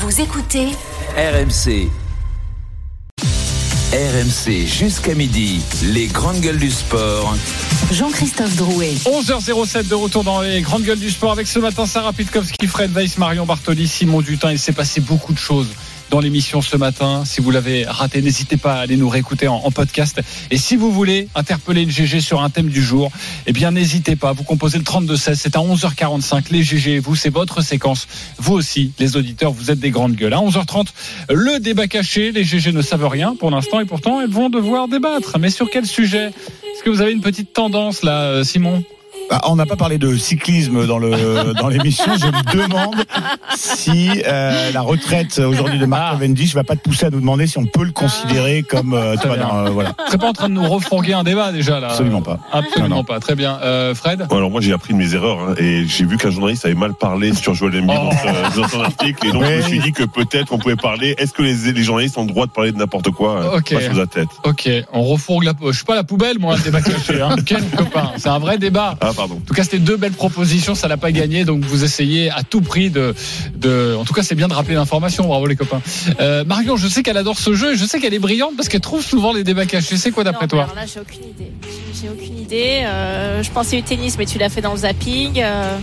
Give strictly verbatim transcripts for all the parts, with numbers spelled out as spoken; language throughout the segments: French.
Vous écoutez R M C. R M C jusqu'à midi, les grandes gueules du sport. Jean-Christophe Drouet. onze heures zéro sept de retour dans les grandes gueules du sport avec ce matin Sarah Pitkowski, Fred Weiss, Marion Bartoli, Simon Dutin. Il s'est passé beaucoup de choses dans l'émission ce matin. Si vous l'avez raté, n'hésitez pas à aller nous réécouter en, en podcast. Et si vous voulez interpeller le G G sur un thème du jour, eh bien n'hésitez pas. Vous composez le trente-deux seize. C'est à onze heures quarante-cinq. Les G G, vous, c'est votre séquence. Vous aussi, les auditeurs, vous êtes des grandes gueules. À onze heures trente, le débat caché. Les G G ne savent rien pour l'instant et pourtant elles vont devoir débattre. Mais sur quel sujet ? Est-ce que vous avez une petite tendance là, Simon ? Bah, on n'a pas parlé de cyclisme dans le dans l'émission. Je me demande si euh, la retraite aujourd'hui de Mark Cavendish va pas te pousser à nous demander si on peut le considérer comme euh, tu vois, dans, euh, voilà. C'est pas en train de nous refourguer un débat déjà là. Absolument pas. Absolument non, non. pas. Très bien. Euh, Fred. Bon, alors moi j'ai appris de mes erreurs hein, et j'ai vu qu'un journaliste avait mal parlé sur Joel Embiid Oh. dans, son, dans son article et donc Oui. je me suis dit que peut-être on pouvait parler. Est-ce que les, les journalistes ont le droit de parler de n'importe quoi? Ok. Pas sur la tête. Ok. On refourgue la. Je suis pas la poubelle moi, le débat caché. Hein. Quel copain. C'est un vrai débat. Ah pardon. En tout cas, c'était deux belles propositions, ça l'a pas gagné, donc vous essayez à tout prix de, de. En tout cas, c'est bien de rappeler l'information. Bravo les copains. Euh, Marion, je sais qu'elle adore ce jeu et je sais qu'elle est brillante parce qu'elle trouve souvent les débats cachés. C'est quoi d'après non, toi? Alors là, j'ai aucune idée. J'ai aucune idée. Euh, je pensais au tennis, mais tu l'as fait dans le zapping. Euh...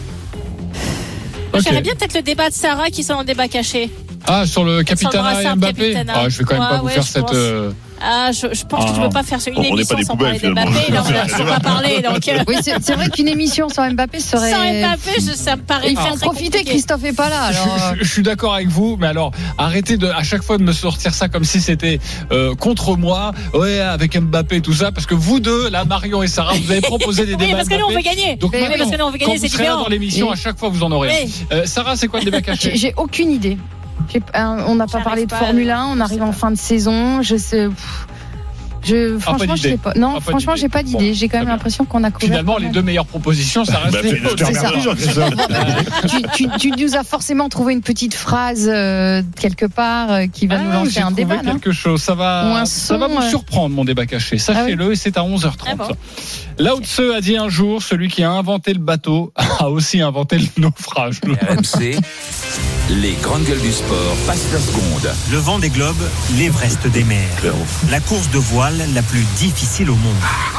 Ok. J'aimerais bien peut-être le débat de Sarah qui soit dans le débat caché. Ah, sur le capitana et brassard Mbappé. capitana. Ah, je vais quand même Ouais, pas vous ouais, faire je cette. pense. Euh... Ah, je, je pense Ah. que tu peux pas faire une On- on n'est émission pas des sans poubelles, parler d'Mbappé. finalement. Là, on n'a toujours pas parlé. Donc, euh, Oui, c'est, c'est vrai qu'une émission sans Mbappé serait. sans Mbappé, je, ça me paraît Il très, faut en très profiter, compliqué. Christophe est pas là. Alors, Je, je- je suis d'accord avec vous, mais alors arrêtez de à chaque fois de me sortir ça comme si c'était euh, contre moi, ouais, avec Mbappé tout ça, parce que vous deux, là, Marion et Sarah, vous avez proposé des Oui, débats. parce que nous, on Mbappé. veut gagner. Donc Mais maintenant, oui, parce que nous, on veut gagner, quand c'est vous serez là différent. dans l'émission, Oui. à chaque fois vous en aurez. Oui. Euh, Sarah, c'est quoi le débat caché? j'ai, j'ai aucune idée. J'ai- euh, on n'a pas J'arrive parlé de pas à- Formule un, on arrive en fin de saison. Je sais. pff, Je, franchement, je d'idée. sais pas. Non, Ah, pas franchement, d'idée. j'ai pas d'idée. Bon, j'ai quand même très bien. l'impression qu'on a couvert. Finalement, pas les mal. deux meilleures propositions, ça reste Bah, les félicitations. vôtres, c'est ça. Merci, Jean-Christophe. tu, tu, tu nous as forcément trouvé une petite phrase euh, quelque part euh, qui va Ah, nous lancer j'ai un trouvé débat, non? quelque chose, ça Ou va, un ça son, va vous euh. surprendre mon débat caché. Sachez-le, et c'est à onze heures trente. Ah bon. Lao Tse a dit un jour, celui qui a inventé le bateau a aussi inventé le naufrage. R M C, les grandes gueules du sport passent la seconde. Le Vendée Globe, l'Everest des mers. Clairement. La course de voile la plus difficile au monde.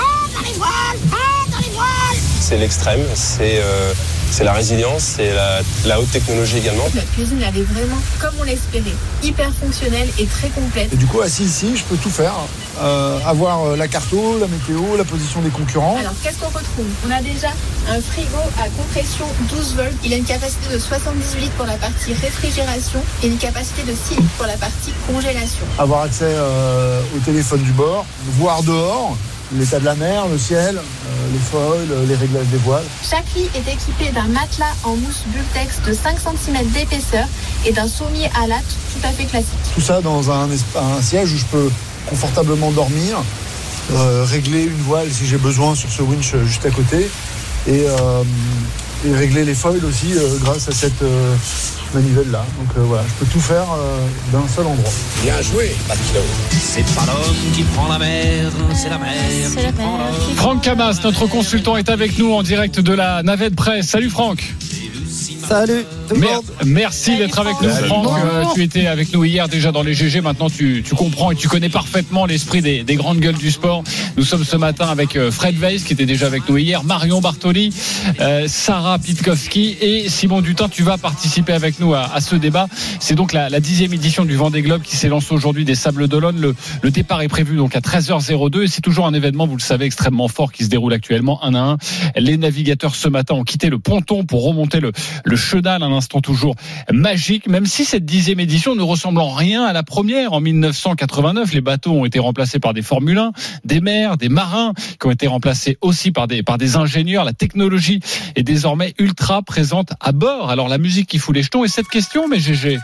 C'est l'extrême, c'est euh, c'est la résilience, c'est la, la haute technologie également. La cuisine, elle est vraiment comme on l'espérait, hyper fonctionnelle et très complète. Et du coup, assis ici, je peux tout faire. Euh, avoir euh, la carto, la météo, la position des concurrents. Alors, qu'est-ce qu'on retrouve? On a déjà un frigo à compression douze volts. Il a une capacité de soixante-dix-huit litres pour la partie réfrigération et une capacité de six litres pour la partie congélation. Avoir accès euh, au téléphone du bord, voir dehors, l'état de la mer, le ciel, euh, les foils, les réglages des voiles. Chaque lit est équipé d'un matelas en mousse Bultex de cinq centimètres d'épaisseur et d'un sommier à latte tout à fait classique. Tout ça dans un, esp- un siège où je peux confortablement dormir, euh, régler une voile si j'ai besoin sur ce winch euh, juste à côté et, euh, et régler les foils aussi euh, grâce à cette euh, manivelle-là. Donc euh, voilà, je peux tout faire euh, d'un seul endroit. Bien joué, Paquilo. C'est pas l'homme qui prend la mer, c'est la mer C'est la qui prend mer l'homme. qui Franck Camas, notre consultant, est avec nous en direct de la navette presse. Salut Franck. Salut tout le Mer- monde. merci Salut, d'être avec Franck. nous, Salut. Franck. Bon. Euh, tu étais avec nous hier déjà dans les G G. Maintenant, tu, tu comprends et tu connais parfaitement l'esprit des, des grandes gueules du sport. Nous sommes ce matin avec euh, Fred Weiss, qui était déjà avec nous hier, Marion Bartoli, euh, Sarah Pitkowski et Simon Dutin. Tu vas participer avec nous à, à ce débat. C'est donc la, la dixième édition du Vendée Globe qui s'élance aujourd'hui des Sables d'Olonne. Le, le départ est prévu donc à treize heures deux et c'est toujours un événement, vous le savez, extrêmement fort qui se déroule actuellement un à un. Les navigateurs ce matin ont quitté le ponton pour remonter le, le chenal, un instant toujours magique, même si cette dixième édition ne ressemble en rien à la première. En mille neuf cent quatre-vingt-neuf, les bateaux ont été remplacés par des Formule un, des mers, des marins, qui ont été remplacés aussi par des, par des ingénieurs. La technologie est désormais ultra présente à bord. Alors la musique qui fout les jetons. Et cette question, mais G G,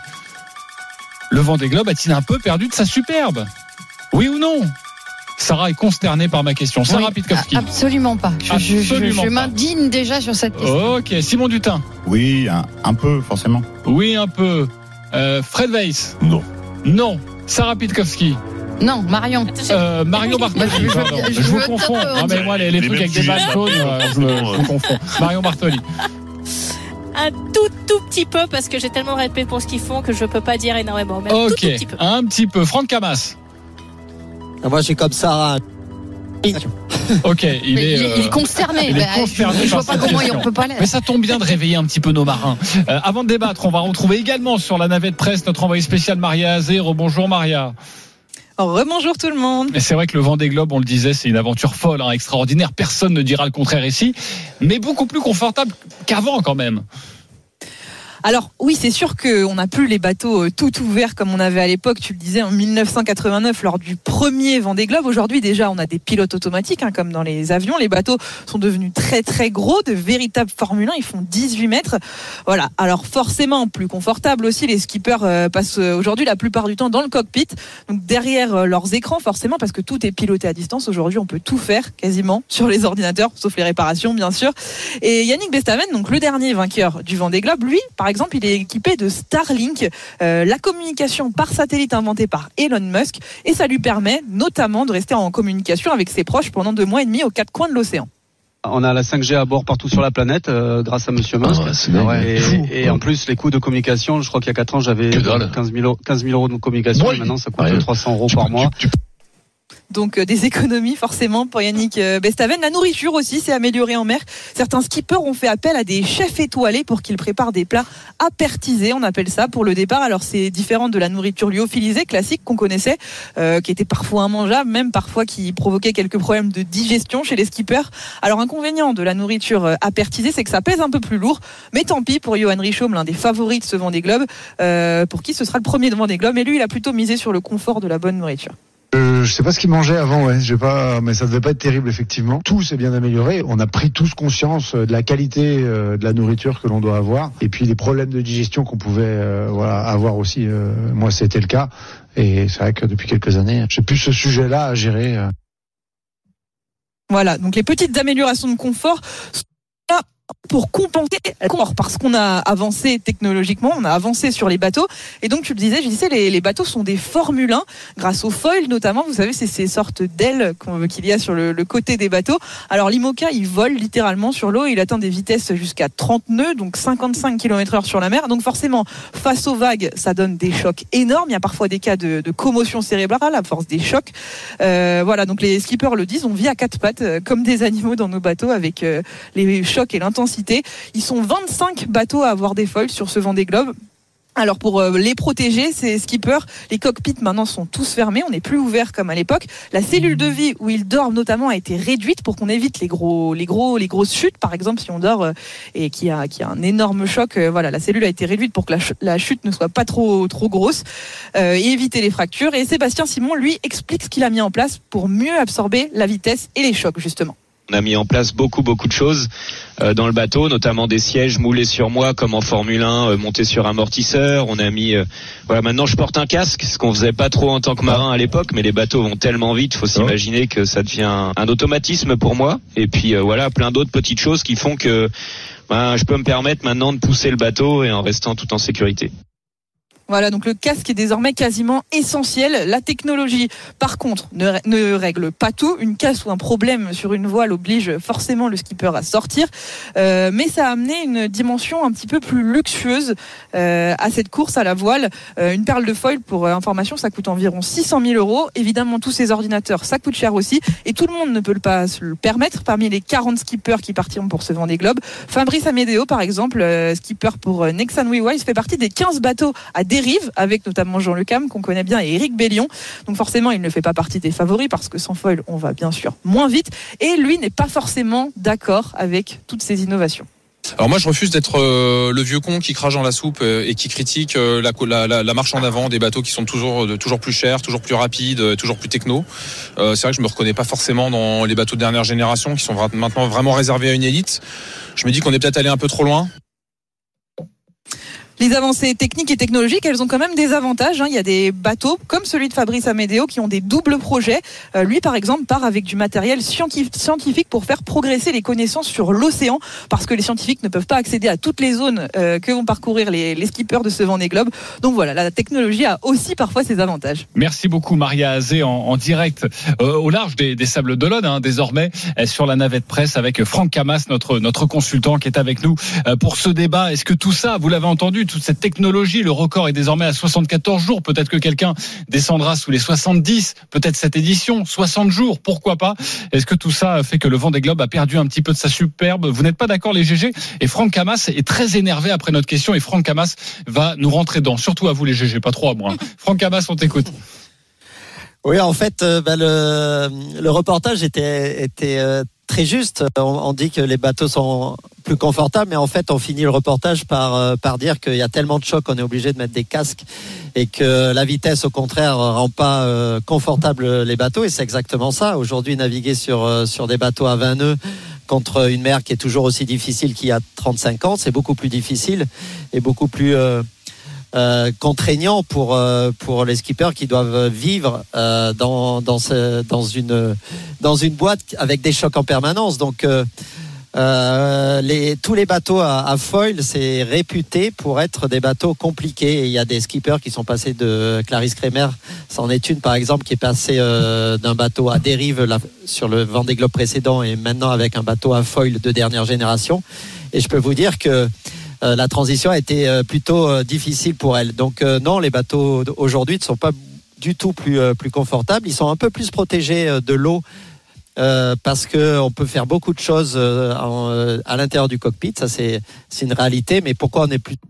le Vendée Globe a-t-il un peu perdu de sa superbe? Oui ou non? Sarah est consternée par ma question. Sarah Oui, Pitkowski. absolument pas. Je, je- je- Absolument je pas. m'indigne déjà sur cette question. Ok, Simon Dutin. Oui, un, un peu, forcément. Oui, un peu. Euh, Fred Weiss. Non. Non. Sarah Pitkowski. Non, Marion. Euh, Marion Bartoli. Je veux- Pardon, je je vous veux confonds. te- Non, mais moi, les, les Les trucs mêmes avec des balles sujets. jaunes, euh, je, me, je me confonds. Marion Bartoli. un tout tout petit peu parce que j'ai tellement de respect pour ce qu'ils font que je peux pas dire énormément. Mais un ok, tout, tout petit peu. un petit peu. Franck Camas. Moi, je suis comme ça. Ok, il est, il, est, euh, il est consterné. il est bah, consterné je, je vois par pas cette comment question. on peut pas l'être. Mais ça tombe bien de réveiller un petit peu nos marins. Euh, avant de débattre, on va retrouver également sur la navette presse notre envoyé spécial Maria Azé. Rebonjour Maria. Rebonjour tout le monde. Et c'est vrai que le Vendée Globe, on le disait, c'est une aventure folle, hein, extraordinaire. Personne ne dira le contraire ici, mais beaucoup plus confortable qu'avant quand même. Alors oui, c'est sûr qu'on n'a plus les bateaux tout ouverts comme on avait à l'époque, tu le disais, en dix-neuf cent quatre-vingt-neuf lors du premier Vendée Globe. Aujourd'hui déjà, on a des pilotes automatiques hein, comme dans les avions. Les bateaux sont devenus très très gros, de véritables Formule un, ils font dix-huit mètres. Voilà, alors forcément plus confortable aussi, les skippers euh, passent aujourd'hui la plupart du temps dans le cockpit, donc derrière euh, leurs écrans forcément parce que tout est piloté à distance. Aujourd'hui, on peut tout faire quasiment sur les ordinateurs, sauf les réparations bien sûr. Et Yannick Bestaven, donc le dernier vainqueur du Vendée Globe, lui par exemple, exemple, il est équipé de Starlink, euh, la communication par satellite inventée par Elon Musk, et ça lui permet notamment de rester en communication avec ses proches pendant deux mois et demi aux quatre coins de l'océan. On a la cinq G à bord partout sur la planète euh, grâce à Monsieur Musk. Ah ouais, c'est ouais. Et, et en plus, les coûts de communication, je crois qu'il y a quatre ans, j'avais quinze mille euros de communication. Ouais. Et maintenant, ça coûte ouais. trois cents euros par mois. Tu, tu, tu... Donc euh, des économies forcément pour Yannick euh, Bestaven. La nourriture aussi s'est améliorée en mer. Certains skippers ont fait appel à des chefs étoilés pour qu'ils préparent des plats apertisés, on appelle ça, pour le départ. Alors c'est différent de la nourriture lyophilisée classique qu'on connaissait, euh, qui était parfois immangeable, même parfois qui provoquait quelques problèmes de digestion chez les skippers. Alors inconvénient de la nourriture apertisée, c'est que ça pèse un peu plus lourd, mais tant pis pour Johan Richomme, l'un des favoris de ce Vendée Globe, euh, pour qui ce sera le premier de Vendée Globe. Et lui, il a plutôt misé sur le confort de la bonne nourriture. Euh, je sais pas ce qu'il mangeait avant, ouais. J'ai pas, mais ça devait pas être terrible effectivement. Tout s'est bien amélioré. On a pris tous conscience de la qualité euh, de la nourriture que l'on doit avoir, et puis les problèmes de digestion qu'on pouvait, euh, voilà, avoir aussi. Euh, moi, c'était le cas, et c'est vrai que depuis quelques années, j'ai plus ce sujet-là à gérer. Euh. Voilà, donc les petites améliorations de confort sont là pour compenser parce qu'on a avancé technologiquement, on a avancé sur les bateaux, et donc tu le disais, je disais les, les bateaux sont des Formule un grâce aux foils notamment. Vous savez, c'est ces sortes d'ailes qu'il y a sur le, le côté des bateaux. Alors l'IMOCA, il vole littéralement sur l'eau, il atteint des vitesses jusqu'à trente nœuds, donc cinquante-cinq kilomètres heure sur la mer. Donc forcément, face aux vagues, ça donne des chocs énormes. Il y a parfois des cas de, de commotion cérébrale à force des chocs. Euh, voilà, donc les skippers le disent, on vit à quatre pattes euh, comme des animaux dans nos bateaux avec euh, les chocs et l'intensité. Ils sont vingt-cinq bateaux à avoir des foils sur ce Vendée Globe. Alors pour euh, les protéger, ces skippers, les cockpits maintenant sont tous fermés, on n'est plus ouvert comme à l'époque. La cellule de vie où ils dorment notamment a été réduite pour qu'on évite les gros, les gros, les grosses chutes. Par exemple, si on dort euh, et qu'il y a, qu'il y a un énorme choc, euh, voilà, la cellule a été réduite pour que la, ch- la chute ne soit pas trop, trop grosse euh, et éviter les fractures. Et Sébastien Simon, lui, explique ce qu'il a mis en place pour mieux absorber la vitesse et les chocs justement. On a mis en place beaucoup beaucoup de choses euh, dans le bateau, notamment des sièges moulés sur moi comme en Formule un, euh, montés sur amortisseur. On a mis, euh, voilà, maintenant je porte un casque, ce qu'on faisait pas trop en tant que marin à l'époque, mais les bateaux vont tellement vite, faut s'imaginer que ça devient un, un automatisme pour moi. Et puis euh, voilà, plein d'autres petites choses qui font que ben, je peux me permettre maintenant de pousser le bateau et en restant tout en sécurité. Voilà, donc le casque est désormais quasiment essentiel. La technologie, par contre, ne, ne règle pas tout. Une casse ou un problème sur une voile oblige forcément le skipper à sortir. Euh, mais ça a amené une dimension un petit peu plus luxueuse euh, à cette course à la voile. Euh, une perle de foil, pour information, ça coûte environ six cent mille euros. Évidemment, tous ces ordinateurs, ça coûte cher aussi. Et tout le monde ne peut pas se le permettre. Parmi les quarante skippers qui partiront pour ce Vendée Globe, Fabrice Amédéo, par exemple, euh, skipper pour Nexan Wewise, fait partie des quinze bateaux à dérive, avec notamment Jean Le Cam, qu'on connaît bien, et Éric Bellion. Donc forcément, il ne fait pas partie des favoris, parce que sans foil, on va bien sûr moins vite. Et lui n'est pas forcément d'accord avec toutes ces innovations. Alors moi je refuse d'être euh, le vieux con qui crache dans la soupe euh, et qui critique euh, la, la, la marche en avant des bateaux qui sont toujours, euh, toujours plus chers, toujours plus rapides, euh, toujours plus techno. Euh, c'est vrai que je me reconnais pas forcément dans les bateaux de dernière génération qui sont vra- maintenant vraiment réservés à une élite. Je me dis qu'on est peut-être allé un peu trop loin. Les avancées techniques et technologiques, elles ont quand même des avantages. Il y a des bateaux comme celui de Fabrice Amédéo qui ont des doubles projets. Euh, lui, par exemple, part avec du matériel scientifique pour faire progresser les connaissances sur l'océan, parce que les scientifiques ne peuvent pas accéder à toutes les zones euh, que vont parcourir les, les skippers de ce Vendée Globe. Donc voilà, la technologie a aussi parfois ses avantages. Merci beaucoup Maria Azé en, en direct euh, au large des, des Sables d'Olonne, hein, désormais euh, sur la navette presse avec Franck Camas, notre, notre consultant qui est avec nous euh, pour ce débat. Est-ce que tout ça, vous l'avez entendu, toute cette technologie, le record est désormais à soixante-quatorze jours. Peut-être que quelqu'un descendra sous les soixante-dix, peut-être cette édition, soixante jours, pourquoi pas. Est-ce que tout ça fait que le Vendée Globe a perdu un petit peu de sa superbe? Vous n'êtes pas d'accord les G G? Et Franck Camas est très énervé après notre question et Franck Camas va nous rentrer dedans. Surtout à vous les G G, pas trop à moi. Franck Camas, on t'écoute. Oui, en fait, euh, bah, le, le reportage était, était euh, très juste. On, on dit que les bateaux sont plus confortables, mais en fait, on finit le reportage par, euh, par dire qu'il y a tellement de chocs qu'on est obligé de mettre des casques et que la vitesse, au contraire, rend pas euh, confortable les bateaux. Et c'est exactement ça. Aujourd'hui, naviguer sur, euh, sur des bateaux à vingt nœuds contre une mer qui est toujours aussi difficile qu'il y a trente-cinq ans, c'est beaucoup plus difficile et beaucoup plus... Euh, Euh, contraignant pour euh, pour les skippers qui doivent vivre euh, dans dans ce, dans une dans une boîte avec des chocs en permanence. Donc euh, euh, les tous les bateaux à, à foil, c'est réputé pour être des bateaux compliqués. Et il y a des skippers qui sont passés de Clarisse Kremer, c'en est une par exemple, qui est passée euh, d'un bateau à dérive là, sur le Vendée Globe précédent et maintenant avec un bateau à foil de dernière génération. Et je peux vous dire que Euh, la transition a été euh, plutôt euh, difficile pour elle. Donc euh, non, les bateaux aujourd'hui ne sont pas du tout plus euh, plus confortables. Ils sont un peu plus protégés euh, de l'eau euh, parce que on peut faire beaucoup de choses euh, en, euh, à l'intérieur du cockpit. Ça c'est c'est une réalité. Mais pourquoi on est plus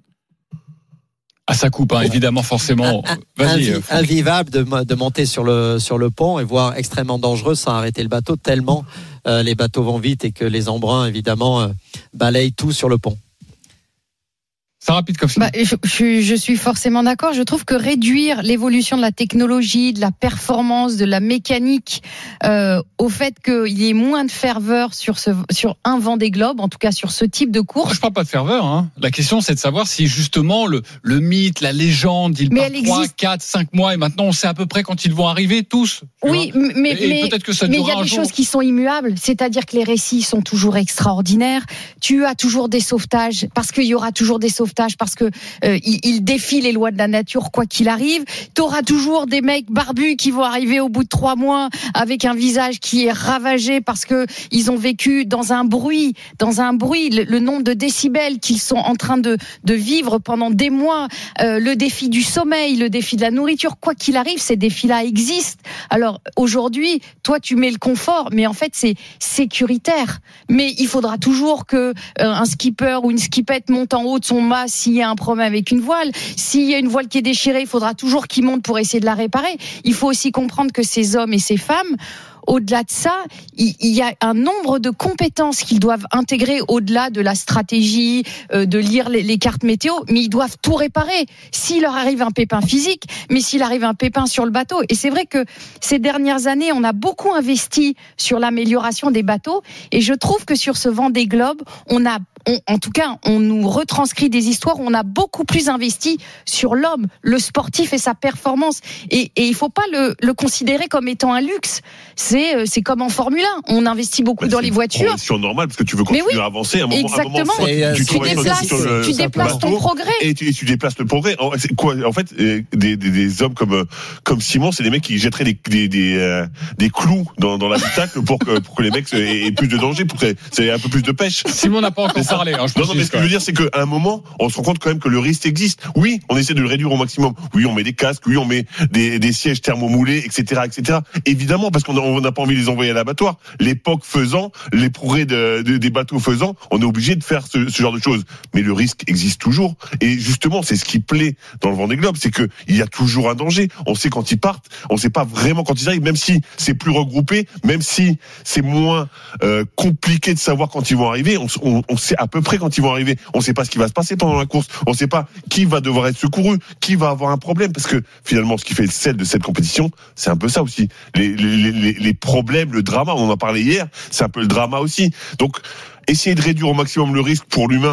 Ah, ça coupe, hein, évidemment, forcément. Un, Vas-y. invi- invivable de, de monter sur le sur le pont et voire extrêmement dangereux sans arrêter le bateau tellement euh, les bateaux vont vite et que les embruns évidemment euh, balayent tout sur le pont. Sarah Pitkowski. Bah, je, je, je suis forcément d'accord. Je trouve que réduire l'évolution de la technologie, de la performance, de la mécanique, euh, au fait qu'il y ait moins de ferveur sur ce, sur un Vendée Globe, en tout cas sur ce type de course. Je parle pas de ferveur, hein. La question, c'est de savoir si justement le, le mythe, la légende, il part trois, quatre, cinq mois et maintenant on sait à peu près quand ils vont arriver tous. Oui, mais, et mais, peut-être que ça mais il y a un des jour. choses qui sont immuables, c'est-à-dire que les récits sont toujours extraordinaires. Tu as toujours des sauvetages parce qu'il y aura toujours des sauvetages. Parce que euh, il, il défie les lois de la nature quoi qu'il arrive. T'auras toujours des mecs barbus qui vont arriver au bout de trois mois avec un visage qui est ravagé parce que ils ont vécu dans un bruit, dans un bruit, le, le nombre de décibels qu'ils sont en train de de vivre pendant des mois. Euh, le défi du sommeil, le défi de la nourriture, quoi qu'il arrive, ces défis-là existent. Alors aujourd'hui, toi tu mets le confort, mais en fait c'est sécuritaire. Mais il faudra toujours que euh, un skipper ou une skippette monte en haut de son mât s'il y a un problème avec une voile. S'il y a une voile qui est déchirée, il faudra toujours qu'il monte pour essayer de la réparer. Il faut aussi comprendre que ces hommes et ces femmes, au-delà de ça, il y a un nombre de compétences qu'ils doivent intégrer au-delà de la stratégie, euh, de lire les, les cartes météo, mais ils doivent tout réparer. S'il leur arrive un pépin physique, mais s'il arrive un pépin sur le bateau. Et c'est vrai que ces dernières années, on a beaucoup investi sur l'amélioration des bateaux, et je trouve que sur ce Vendée Globe, on a On, en tout cas, on nous retranscrit des histoires où on a beaucoup plus investi sur l'homme, le sportif et sa performance. Et, et il faut pas le, le considérer comme étant un luxe. C'est, c'est comme en Formule un. On investit beaucoup bah, dans les voitures. C'est normal parce que tu veux continuer oui, à avancer. À un moment, exactement. À un moment, tu, tu déplaces, sur le, tu déplaces ton progrès. Et tu, et tu déplaces le progrès. En, c'est quoi, en fait, des, des, des hommes comme, comme Simon, c'est des mecs qui jetteraient des, des, des, euh, des clous dans, dans l'habitacle pour que, pour que les mecs aient plus de danger, pour que c'est un peu plus de pêche. Simon n'a pas encore parlé. Hein, je non, non, mais ce que je veux dire, c'est qu'à un moment, on se rend compte quand même que le risque existe. Oui, on essaie de le réduire au maximum. Oui, on met des casques. Oui, on met des, des sièges thermomoulés, et cetera, et cetera. Évidemment, parce qu'on n'a pas envie de les envoyer à l'abattoir. L'époque faisant, les progrès de, de, des bateaux faisant, on est obligé de faire ce, ce genre de choses. Mais le risque existe toujours. Et justement, c'est ce qui plaît dans le Vendée Globe, c'est que il y a toujours un danger. On sait quand ils partent, on sait pas vraiment quand ils arrivent, même si c'est plus regroupé, même si c'est moins euh, compliqué de savoir quand ils vont arriver. On, on, on sait à peu près quand ils vont arriver. On sait pas ce qui va se passer pendant la course. On sait pas qui va devoir être secouru, qui va avoir un problème, parce que finalement, ce qui fait le sel de cette compétition, c'est un peu ça aussi. Les, les, les, les problèmes, le drama, on en a parlé hier, c'est un peu le drama aussi. Donc, essayer de réduire au maximum le risque pour l'humain,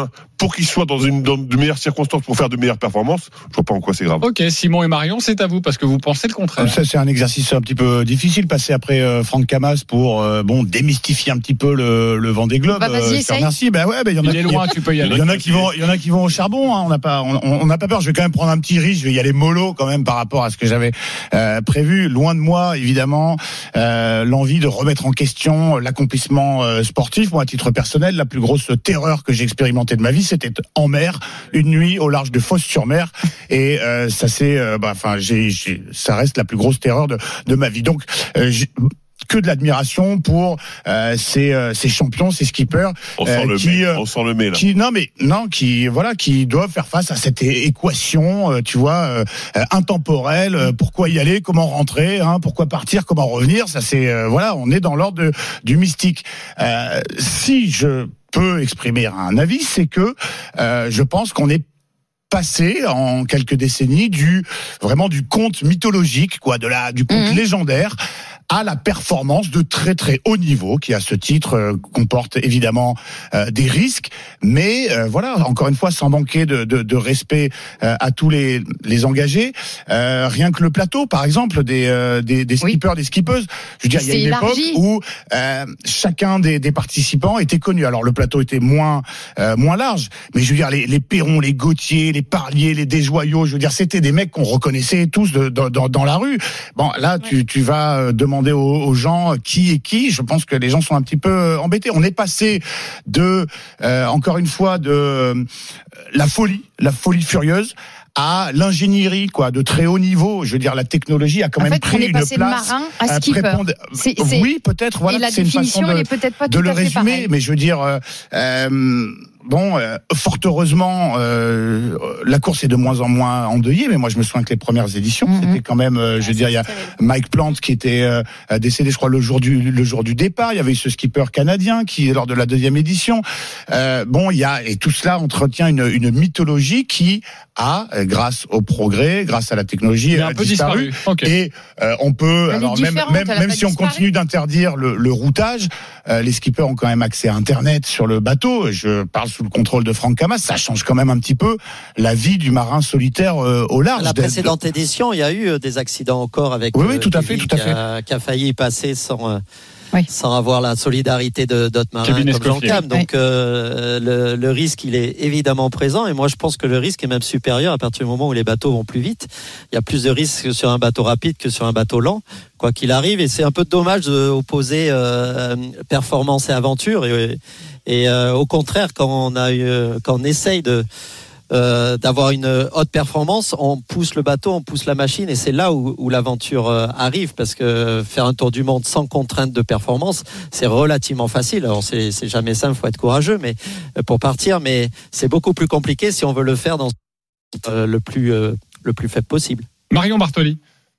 pour qu'il soit dans une dans de meilleures circonstances pour faire de meilleures performances, je vois pas en quoi c'est grave. Ok, Simon et Marion, c'est à vous parce que vous pensez le contraire. Ça, c'est un exercice un petit peu difficile, passer après euh, Franck Camas pour euh, bon démystifier un petit peu le, le Vendée Globe. Bah, vas-y, euh, essaye. Merci. Ben ouais, ben il y en a. Il est loin, tu peux y aller. Il y en a qui vont, il y en a qui vont au charbon. Hein. On n'a pas, on, on n'a pas peur. Je vais quand même prendre un petit risque. Je vais y aller mollo quand même par rapport à ce que j'avais euh, prévu. Loin de moi, évidemment, euh, l'envie de remettre en question l'accomplissement euh, sportif. Moi, à titre personnel, la plus grosse terreur que j'ai expérimentée de ma vie, c'était en mer, une nuit au large de Fos-sur-Mer, et euh, ça c'est, euh, bah, enfin, j'ai, j'ai, ça reste la plus grosse terreur de, de ma vie. Donc, euh, j'ai que de l'admiration pour euh, ces, euh, ces champions, ces skippers, on sent euh, le qui, met, euh, on sent le met, là. qui, non mais non, qui voilà, qui doivent faire face à cette é- équation, euh, tu vois, euh, euh, intemporelle. Euh, pourquoi y aller, comment rentrer, hein, pourquoi partir, comment revenir. Ça c'est, euh, voilà, on est dans l'ordre de, du mystique. Euh, si je peux exprimer un avis, c'est que euh, je pense qu'on est passé en quelques décennies du vraiment du conte mythologique, quoi, de la du conte mmh. légendaire à la performance de très très haut niveau, qui à ce titre euh, comporte évidemment euh, des risques, mais euh, voilà, encore une fois, sans manquer de, de, de respect euh, à tous les, les engagés. Euh, rien que le plateau, par exemple, des, euh, des, des skippers, oui. des skippeuses. Je veux dire, il y a une époque où euh, chacun des, des participants était connu. Alors le plateau était moins euh, moins large, mais je veux dire, les, les Perron, les Gauthier, les Parlier, les Desjoyaux, je veux dire, c'était des mecs qu'on reconnaissait tous de, de, dans, dans la rue. Bon, là, ouais. tu, tu vas demander aux, aux gens qui est qui. Je pense que les gens sont un petit peu embêtés. On est passé de, euh, encore une fois, de euh, la folie, la folie furieuse, à l'ingénierie, quoi, de très haut niveau. Je veux dire, la technologie a quand en même fait, pris on est une passé place. De marin à skipper. Prépondé... C'est, c'est... Oui, peut-être. Voilà, et la c'est une façon définition, de, elle est peut-être pas de tout le à fait résumer. pareil. Mais je veux dire. Euh, euh, Bon, euh, fort heureusement, euh, la course est de moins en moins endeuillée, mais moi je me souviens que les premières éditions, mm-hmm. c'était quand même, euh, je veux dire, il y a Mike Plant qui était euh, décédé, je crois, le jour du le jour du départ. Il y avait eu ce skipper canadien qui, lors de la deuxième édition, euh, bon, il y a et tout cela entretient une, une mythologie qui a, grâce au progrès, grâce à la technologie, a un peu disparu. disparu. Okay. Et euh, on peut, elle alors même même, même si disparu. on continue d'interdire le, le routage, euh, les skippers ont quand même accès à Internet sur le bateau. Je parle sous le contrôle de Franck Camas, ça change quand même un petit peu la vie du marin solitaire euh, au large. À la précédente édition, il y a eu des accidents encore avec oui, oui, tout euh, à fait, tout à fait. Qui a, qui a failli y passer sans euh, oui. sans avoir la solidarité de d'autres marins Kevin comme Jean Cam. Donc oui. euh, le, le risque, il est évidemment présent, et moi je pense que le risque est même supérieur à partir du moment où les bateaux vont plus vite. Il y a plus de risques sur un bateau rapide que sur un bateau lent, quoi qu'il arrive, et c'est un peu dommage d'opposer euh, performance et aventure. Et, Et euh, au contraire, quand on a eu, quand on essaye de euh, d'avoir une haute performance, on pousse le bateau, on pousse la machine, et c'est là où, où l'aventure euh, arrive, parce que faire un tour du monde sans contrainte de performance, c'est relativement facile. Alors c'est, c'est jamais simple, faut être courageux, mais pour partir, mais c'est beaucoup plus compliqué si on veut le faire dans euh, le plus euh, le plus faible possible. Marion Bartoli.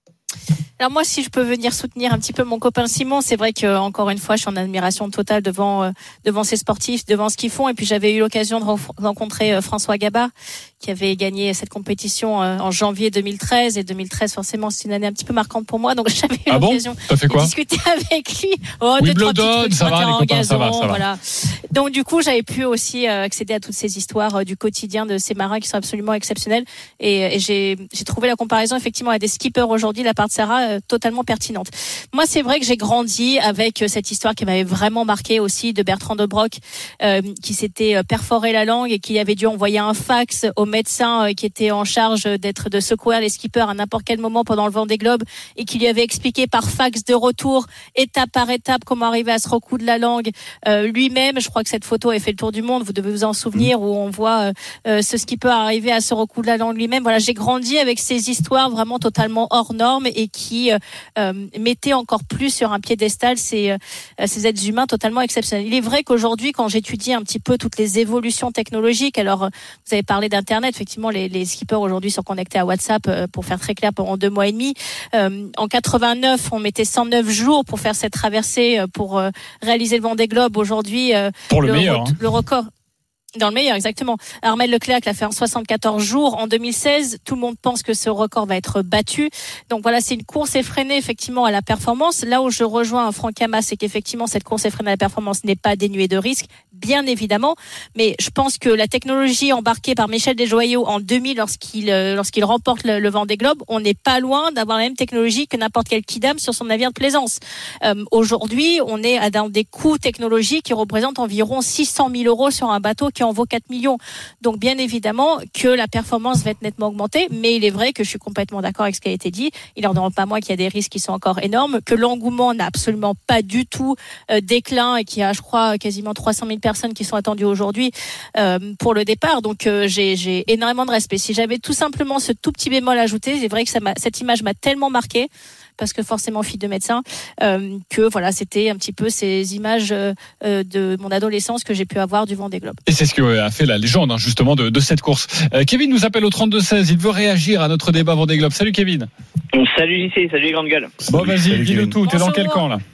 Alors moi, si je peux venir soutenir un petit peu mon copain Simon, c'est vrai que encore une fois, je suis en admiration totale devant euh, devant ces sportifs, devant ce qu'ils font. Et puis j'avais eu l'occasion de rencontrer euh, François Gabard, qui avait gagné cette compétition euh, en janvier deux mille treize. Et deux mille treize, forcément, c'est une année un petit peu marquante pour moi. Donc j'avais eu ah l'occasion bon de discuter avec lui. Oh, oui, deux, trois petits trucs, ça va, les copains, gazon, ça va, ça va. Voilà. Donc du coup, j'avais pu aussi euh, accéder à toutes ces histoires euh, du quotidien de ces marins qui sont absolument exceptionnels. Et, et j'ai j'ai trouvé la comparaison effectivement à des skippers aujourd'hui, la part de Sarah, euh, totalement pertinente. Moi, c'est vrai que j'ai grandi avec euh, cette histoire qui m'avait vraiment marqué aussi, de Bertrand de Broc, euh, qui s'était perforé la langue et qui avait dû envoyer un fax au médecin euh, qui était en charge d'être de secourir les skippers à n'importe quel moment pendant le Vendée Globe, et qui lui avait expliqué par fax de retour, étape par étape, comment arriver à se recoudre la langue euh, lui-même. Je crois que cette photo a fait le tour du monde, vous devez vous en souvenir, où on voit euh, ce skipper arriver à se recoudre la langue lui-même. Voilà, j'ai grandi avec ces histoires vraiment totalement hors normes et qui euh, mettaient encore plus sur un piédestal ces, euh, ces êtres humains totalement exceptionnels. Il est vrai qu'aujourd'hui, quand j'étudie un petit peu toutes les évolutions technologiques, alors vous avez parlé d'Internet, effectivement les, les skippers aujourd'hui sont connectés à WhatsApp, euh, pour faire très clair, pendant deux mois et demi. Euh, en quatre-vingt-neuf, on mettait cent neuf jours pour faire cette traversée, euh, pour euh, réaliser le Vendée Globe. Aujourd'hui, euh, pour le, le, meilleur, re- hein. le record. Dans le meilleur, exactement. Armel Leclerc l'a fait en soixante-quatorze jours. En deux mille seize, tout le monde pense que ce record va être battu. Donc voilà, c'est une course effrénée, effectivement, à la performance. Là où je rejoins Franck Hamas, c'est qu'effectivement, cette course effrénée à la performance n'est pas dénuée de risques, bien évidemment. Mais je pense que la technologie embarquée par Michel Desjoyaux en deux mille, lorsqu'il, lorsqu'il remporte le, le Vendée Globe, on n'est pas loin d'avoir la même technologie que n'importe quel kidam sur son navire de plaisance. Euh, aujourd'hui, on est à dans des coûts technologiques qui représentent environ six cent mille euros sur un bateau qui en vaut quatre millions. Donc bien évidemment que la performance va être nettement augmentée, mais il est vrai que je suis complètement d'accord avec ce qui a été dit. Il n'en demeure pas moins qu'il y a des risques qui sont encore énormes, que l'engouement n'a absolument pas du tout euh, déclin et qu'il y a, je crois, quasiment trois cent mille personnes qui sont attendues aujourd'hui euh, pour le départ. Donc euh, j'ai, j'ai énormément de respect. Si j'avais tout simplement ce tout petit bémol à ajouter, c'est vrai que ça m'a, cette image m'a tellement marqué, parce que forcément fille de médecin, euh, que voilà, c'était un petit peu ces images euh, de mon adolescence que j'ai pu avoir du Vendée Globe. Et c'est ce qui a fait la légende, hein, justement, de, de cette course. Euh, Kevin nous appelle au trente-deux seize, il veut réagir à notre débat Vendée Globe. Salut Kevin. Salut J C, salut les grandes gueules. Bon, vas-y, dis-le tout, t'es dans quel camp là?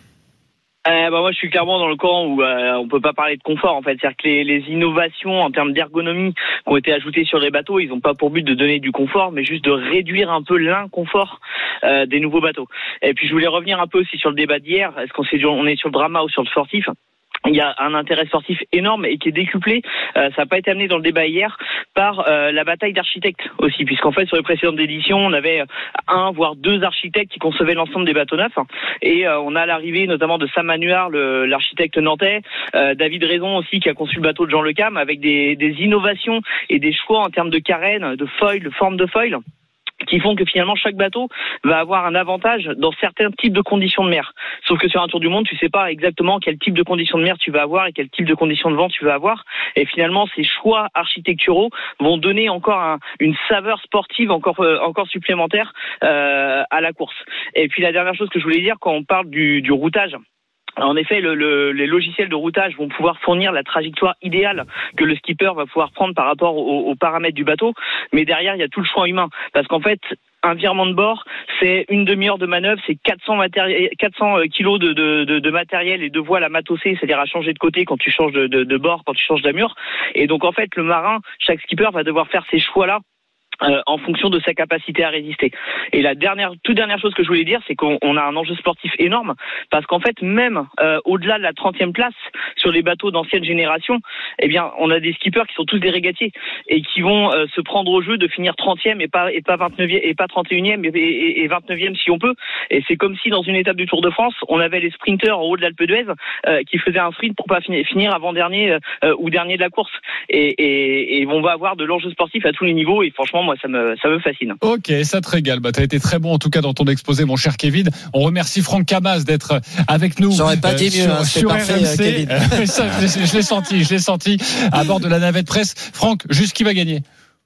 Euh, bah moi je suis clairement dans le camp où euh, on peut pas parler de confort en fait, c'est-à-dire que les, les innovations en termes d'ergonomie qui ont été ajoutées sur les bateaux, ils ont pas pour but de donner du confort, mais juste de réduire un peu l'inconfort euh, des nouveaux bateaux. Et puis je voulais revenir un peu aussi sur le débat d'hier. Est-ce qu'on est, on est sur le drama ou sur le sportif? Il y a un intérêt sportif énorme et qui est décuplé. Euh, ça n'a pas été amené dans le débat hier par euh, la bataille d'architectes aussi, puisqu'en fait sur les précédentes éditions, on avait un voire deux architectes qui concevaient l'ensemble des bateaux neufs. Et euh, on a l'arrivée notamment de Sam Manuard, le, l'architecte nantais, euh, David Raison aussi qui a conçu le bateau de Jean Le Cam, avec des, des innovations et des choix en termes de carène, de foil, de forme de foil, qui font que finalement chaque bateau va avoir un avantage dans certains types de conditions de mer. Sauf que sur un tour du monde, tu sais pas exactement quel type de conditions de mer tu vas avoir et quel type de conditions de vent tu vas avoir. Et finalement, ces choix architecturaux vont donner encore un, une saveur sportive encore euh, encore supplémentaire euh, à la course. Et puis la dernière chose que je voulais dire quand on parle du, du routage. En effet, le, le, les logiciels de routage vont pouvoir fournir la trajectoire idéale que le skipper va pouvoir prendre par rapport aux, aux paramètres du bateau. Mais derrière, il y a tout le choix humain. Parce qu'en fait, un virement de bord, c'est une demi-heure de manœuvre, c'est quatre cents, matéri- quatre cents kilos de, de, de, de matériel et de voile à matosser, c'est-à-dire à changer de côté quand tu changes de, de, de bord, quand tu changes d'amure. Et donc, en fait, le marin, chaque skipper va devoir faire ces choix-là Euh, en fonction de sa capacité à résister. Et la dernière, toute dernière chose que je voulais dire, c'est qu'on on a un enjeu sportif énorme, parce qu'en fait, même euh, au-delà de la trentième place sur les bateaux d'ancienne génération, eh bien, on a des skippers qui sont tous des régatiers et qui vont euh, se prendre au jeu de finir trentième et pas et pas vingt-neuvième et pas trente et unième et, et, et vingt-neuvième si on peut. Et c'est comme si dans une étape du Tour de France, on avait les sprinters en haut de l'Alpe d'Huez euh, qui faisaient un sprint pour pas finir, finir avant-dernier euh, ou dernier de la course. Et, et, et on va avoir de l'enjeu sportif à tous les niveaux. Et franchement, moi, ça me, ça me fascine. Ok, ça te régale. Bah, t'as été très bon en tout cas dans ton exposé, mon cher Kevin. On remercie Franck Hamas d'être avec nous. J'aurais pas dit euh, mieux, sur, hein, c'est sur parfait, R M C. Kevin. Euh, ça, je, je l'ai senti, je l'ai senti à bord de la navette presse. Franck, juste qui va gagner?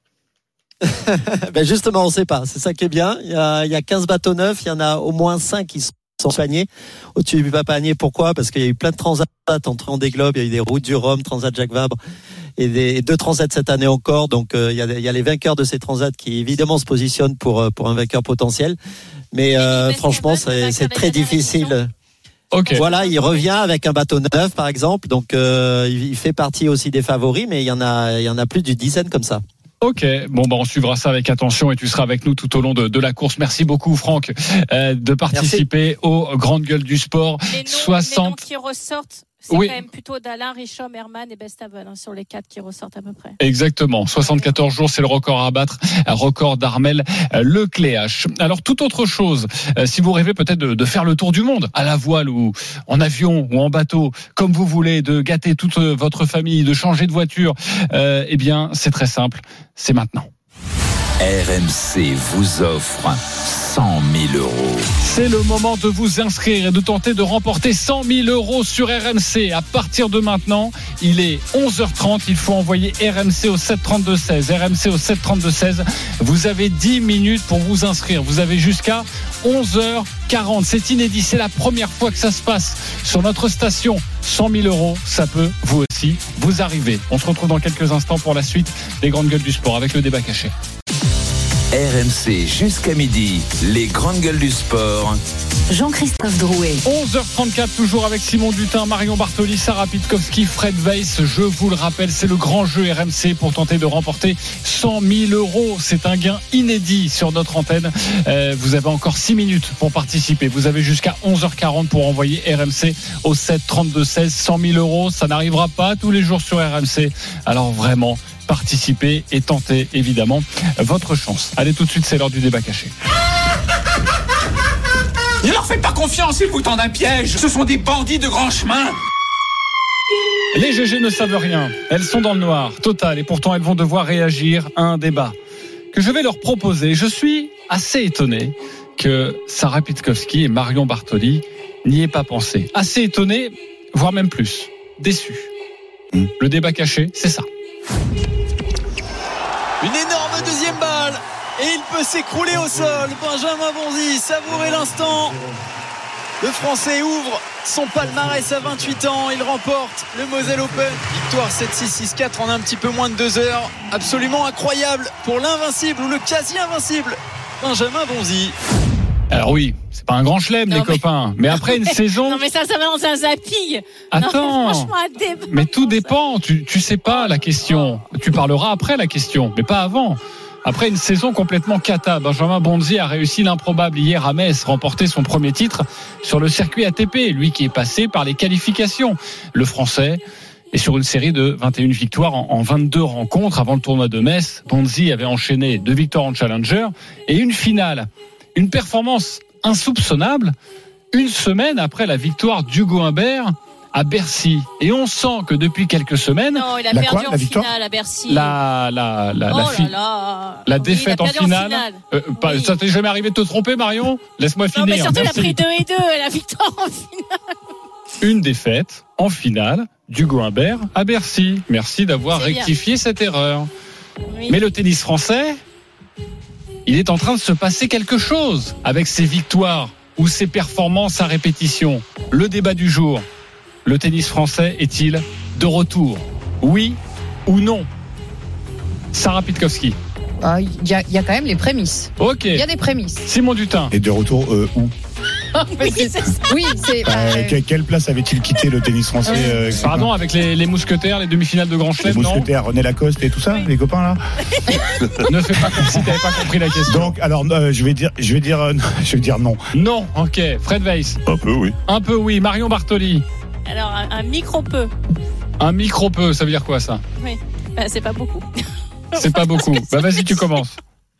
Ben justement, on ne sait pas. C'est ça qui est bien. Il y a, il y a quinze bateaux neufs. Il y en a au moins cinq qui sont paniers. Au-dessus du panier, pourquoi? Parce qu'il y a eu plein de transats entre Vendée Globe. Il y a eu des routes du Rhum, Transat Jacques Vabre et, des, et deux transats cette année encore. Donc, euh, il, y a, il y a les vainqueurs de ces transats qui, évidemment, se positionnent pour, pour un vainqueur potentiel. Mais euh, franchement, c'est, c'est très difficile. Okay. Voilà, il revient avec un bateau neuf, par exemple. Donc, euh, il fait partie aussi des favoris, mais il y en a, il y en a plus d'une dizaine comme ça. Ok, bon bah on suivra ça avec attention et tu seras avec nous tout au long de, de la course. Merci beaucoup Franck euh, de participer Merci. aux grandes gueules du sport. Les noms, soixante les noms qui ressortent, c'est oui. quand même plutôt d'Alain, Richomme, Herman et Bestaven hein, sur les quatre qui ressortent à peu près. Exactement, soixante-quatorze jours, c'est le record à battre, un record d'Armel Lecléache. Alors toute autre chose, euh, si vous rêvez peut-être de, de faire le tour du monde à la voile ou en avion ou en bateau, comme vous voulez, de gâter toute votre famille, de changer de voiture, euh, eh bien c'est très simple, c'est maintenant. R M C vous offre cent mille euros. C'est le moment de vous inscrire et de tenter de remporter cent mille euros sur R M C. À partir de maintenant, il est onze heures trente. Il faut envoyer R M C au sept trente-deux seize. R M C au sept trente-deux seize. Vous avez dix minutes pour vous inscrire. Vous avez jusqu'à onze heures quarante. C'est inédit. C'est la première fois que ça se passe sur notre station. cent mille euros, ça peut vous aussi vous arriver. On se retrouve dans quelques instants pour la suite des grandes gueules du sport avec le débat caché. R M C jusqu'à midi, les grandes gueules du sport. Jean-Christophe Drouet. onze heures trente-quatre, toujours avec Simon Dutin, Marion Bartoli, Sarah Pitkowski, Fred Weiss. Je vous le rappelle, c'est le grand jeu R M C pour tenter de remporter cent mille euros. C'est un gain inédit sur notre antenne. Euh, vous avez encore six minutes pour participer. Vous avez jusqu'à onze heures quarante pour envoyer R M C au sept trente-deux seize. cent mille euros, ça n'arrivera pas tous les jours sur R M C. Alors vraiment, participez et tentez évidemment votre chance. Allez, tout de suite, c'est l'heure du débat caché. Ne leur faites pas confiance, ils vous tendent un piège. Ce sont des bandits de grand chemin. Les G G ne savent rien. Elles sont dans le noir total et pourtant elles vont devoir réagir à un débat que je vais leur proposer. Je suis assez étonné que Sarah Pitkowski et Marion Bartoli n'y aient pas pensé. Assez étonné, voire même plus. Déçu. Mmh. Le débat caché, c'est ça. Une énorme deuxième balle. Et il peut s'écrouler au sol. Benjamin Bonzi, savourez l'instant. Le Français ouvre son palmarès à vingt-huit ans. Il remporte le Moselle Open. Victoire sept six six quatre en un petit peu moins de deux heures. Absolument incroyable pour l'invincible ou le quasi-invincible Benjamin Bonzi. Alors oui, c'est pas un grand chelem, les mais... copains. Mais après une saison... Non mais ça, ça va dans un zapping. Attends. Non, franchement, un débat. Mais tout dépend. Tu, tu sais pas la question. Tu parleras après la question, mais pas avant. Après une saison complètement cata, Benjamin Bonzi a réussi l'improbable hier à Metz, remporter son premier titre sur le circuit A T P, lui qui est passé par les qualifications. Le Français est sur une série de vingt et une victoires en vingt-deux rencontres. Avant le tournoi de Metz, Bonzi avait enchaîné deux victoires en Challenger et une finale. Une performance insoupçonnable une semaine après la victoire d'Hugo Humbert à Bercy. Et on sent que depuis quelques semaines... Non, il a la perdu quoi, en la victoire finale à Bercy. La, la, la, oh la, fi- là là. la Oui, défaite en finale. en finale. Euh, pas, oui. Ça t'est jamais arrivé de te tromper, Marion ? Laisse-moi finir. Non, mais surtout, Merci. il a pris deux et deux, la victoire en finale. Une défaite en finale d'Hugo Humbert à Bercy. Merci d'avoir C'est rectifié bien. cette erreur. Oui. Mais le tennis français, il est en train de se passer quelque chose avec ses victoires ou ses performances à répétition. Le débat du jour, le tennis français est-il de retour ? Oui ou non ? Sarah Pitkowski. Ah, il y, a- il y a quand même les prémices. Ok. Il y a des prémices. Simon Dutin. Et de retour euh, où oui, c'est oui, c'est. Euh, bah, que- Quelle place avait-il quitté le tennis français euh, avec Pardon, avec les, les mousquetaires, les demi-finales de Grand les Chelem, non ? mousquetaires, René Lacoste et tout ça, les copains là. Ne fais pas comme si t'avais pas compris la question. Donc, alors, euh, je vais dire, je vais dire, euh, je vais dire non. Non, ok. Fred Weiss. Un peu, oui. Un peu oui. Marion Bartoli. Alors, un, un micro-peu. Un micro-peu, ça veut dire quoi ça ? Oui, bah, c'est pas beaucoup. C'est pas beaucoup. Bah vas-y, tu commences.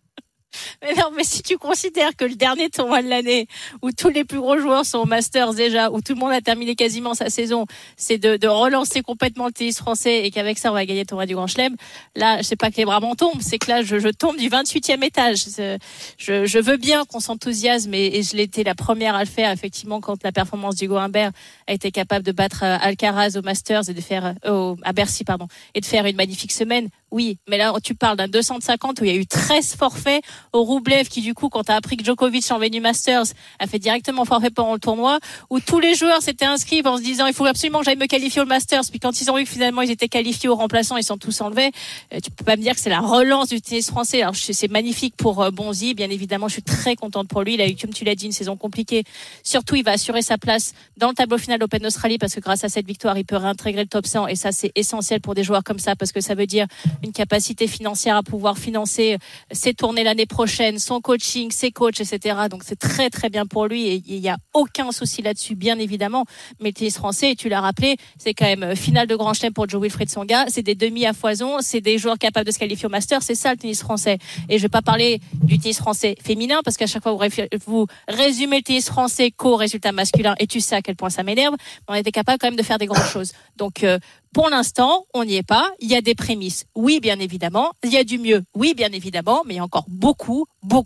Mais non, mais si tu considères que le dernier tournoi de l'année, où tous les plus gros joueurs sont au Masters déjà, où tout le monde a terminé quasiment sa saison, c'est de, de relancer complètement le tennis français et qu'avec ça on va gagner le tournoi du Grand Chelem. Là, je sais pas que les bras m'en tombent, c'est que là je, je tombe du vingt-huitième étage. Je, je veux bien qu'on s'enthousiasme et, et je l'étais la première à le faire effectivement quand la performance d'Hugo Humbert a été capable de battre Alcaraz au Masters et de faire euh, au, à Bercy pardon et de faire une magnifique semaine. Oui, mais là tu parles d'un deux cent cinquante où il y a eu treize forfaits au Roublev qui du coup quand a appris que Djokovic en venu Masters a fait directement forfait pendant le tournoi où tous les joueurs s'étaient inscrits en se disant il faut absolument que j'aille me qualifier au Masters, puis quand ils ont vu que finalement ils étaient qualifiés au remplaçant ils sont tous enlevés. Euh, tu peux pas me dire que c'est la relance du tennis français. Alors c'est magnifique pour euh, Bonzi, bien évidemment je suis très contente pour lui, il a eu comme tu l'as dit une saison compliquée, surtout il va assurer sa place dans le tableau final Open d'Australie parce que grâce à cette victoire il peut réintégrer le top cent et ça c'est essentiel pour des joueurs comme ça parce que ça veut dire une capacité financière à pouvoir financer ses tournées l'année prochaine, son coaching, ses coachs, et cetera. Donc c'est très très bien pour lui et il n'y a aucun souci là-dessus, bien évidemment. Mais le tennis français, et tu l'as rappelé, c'est quand même finale de Grand Chelem pour Jo-Wilfried Tsonga, c'est des demi à foison, c'est des joueurs capables de se qualifier au Master, c'est ça le tennis français. Et je vais pas parler du tennis français féminin parce qu'à chaque fois vous, réf- vous résumez le tennis français qu'au résultat masculin et tu sais à quel point ça m'énerve, mais on était capable quand même de faire des grandes choses. Donc euh, pour l'instant, on n'y est pas. Il y a des prémices. Oui, bien évidemment. Il y a du mieux. Oui, bien évidemment. Mais il y a encore beaucoup, beaucoup,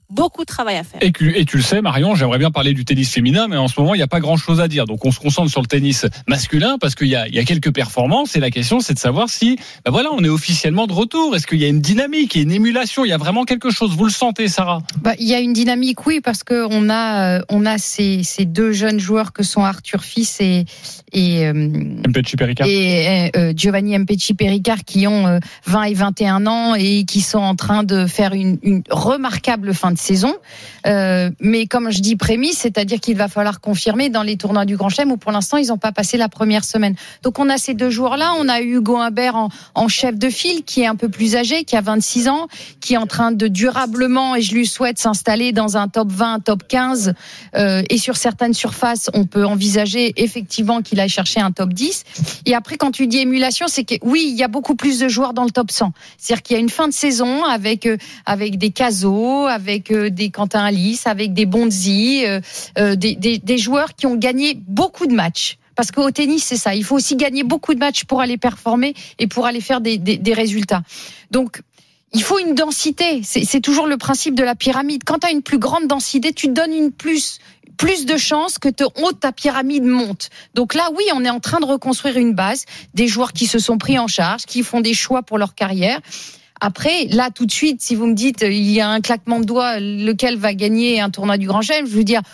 beaucoup de travail à faire. Et, et tu le sais, Marion, j'aimerais bien parler du tennis féminin, mais en ce moment, il n'y a pas grand-chose à dire. Donc, on se concentre sur le tennis masculin parce qu'il y a, il y a quelques performances. Et la question, c'est de savoir si, ben voilà, on est officiellement de retour. Est-ce qu'il y a une dynamique, il y a une émulation, il y a vraiment quelque chose? Vous le sentez, Sarah? Bah, il y a une dynamique, oui, parce que on a, on a ces, ces deux jeunes joueurs que sont Arthur Fils et et, euh, Mpetshi Perricard. et euh, Giovanni Mpetshi Perricard qui ont euh, vingt et vingt et un ans et qui sont en train de faire une, une remarquable fin de saison. Euh, mais comme je dis prémisse, c'est-à-dire qu'il va falloir confirmer dans les tournois du Grand Chelem où pour l'instant ils n'ont pas passé la première semaine. Donc on a ces deux joueurs-là, on a Hugo Humbert en, en chef de file qui est un peu plus âgé, qui a vingt-six ans, qui est en train de durablement, et je lui souhaite, s'installer dans un top vingt, top quinze, euh, et sur certaines surfaces on peut envisager effectivement qu'il aille chercher un top dix. Et après quand tu dis émulation, c'est que oui, il y a beaucoup plus de joueurs dans le top cent. C'est-à-dire qu'il y a une fin de saison avec euh, avec des Cazot, avec euh, des Quentin Alice, avec des Bonzi, euh, euh, des, des, des joueurs qui ont gagné beaucoup de matchs. Parce qu'au tennis, c'est ça. Il faut aussi gagner beaucoup de matchs pour aller performer et pour aller faire des, des, des résultats. Donc, il faut une densité. C'est, c'est toujours le principe de la pyramide. Quand tu as une plus grande densité, tu donnes une plus, plus de chances que ton haut, ta pyramide monte. Donc là, oui, on est en train de reconstruire une base. Des joueurs qui se sont pris en charge, qui font des choix pour leur carrière. Après, là, tout de suite, si vous me dites, il y a un claquement de doigts, lequel va gagner un tournoi du Grand Chelem, je veux dire,